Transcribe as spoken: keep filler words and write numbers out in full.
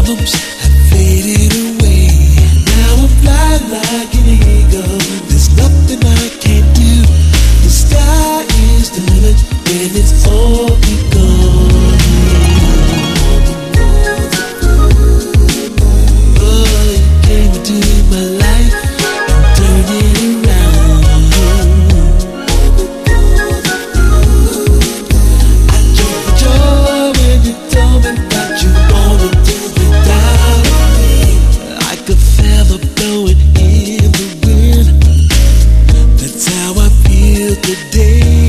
problems have faded away. Now I fly like an eagle. There's nothing I can't do. The sky is the limit when it's all begun. Oh, you came into my life and turned it around. I jumped for joy when you told me that you wanted to be down. Like a feather blowing in the wind. That's how I feel today.